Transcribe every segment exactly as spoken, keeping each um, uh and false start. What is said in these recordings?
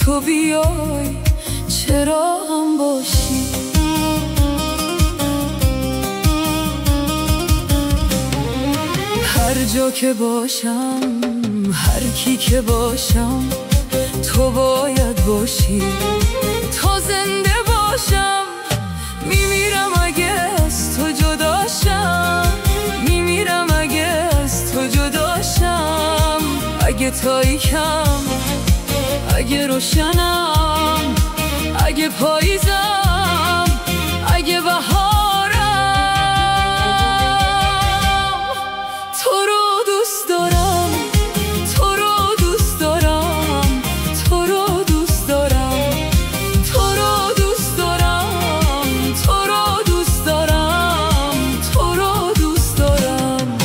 تو بیای چرا هم باشی. هر جا که باشم، هر کی که باشم، تو باید باشی. تا زنده باشم میمیرم اگه از تو جداشم، میمیرم اگه از تو جداشم. اگه تاریکم، اگه روشنم، اگه پاییزم، اگه بهارم، تو رو دوست دارم، تو رو دوست دارم، تو رو دوست دارم، تو رو دوست دارم، تو رو دوست دارم، تو رو دوست دارم.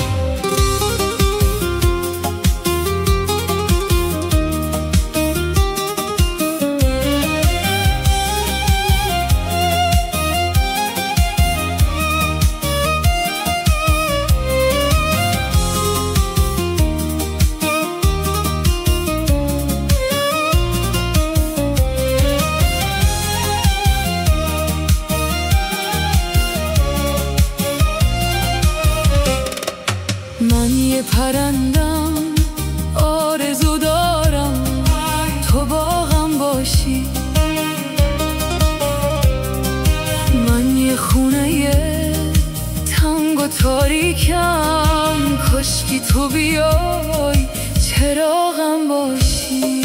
من یه پرندم، آرزو دارم تو با هم باشی. من یه خونه تنگ و تاریکم، کاشکی تو بیای چراغم باشی.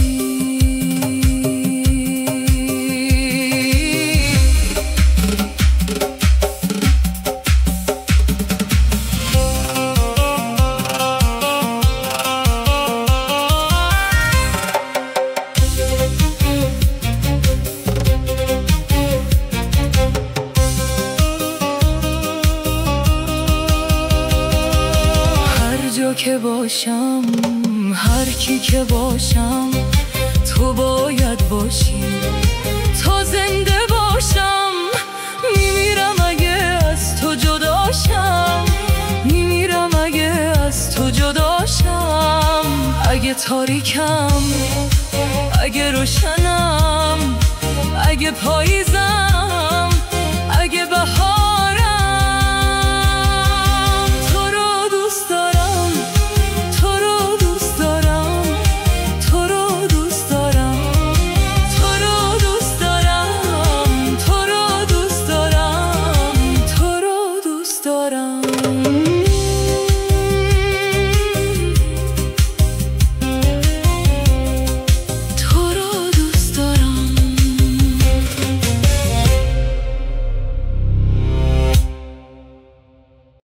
که باشم، هر کی که باشم، تو باید باشی. تا زنده باشم میمیرم اگه از تو جداشم، میمیرم اگه از تو جداشم. اگه تاریکم، اگه روشنم، اگه پاییزم،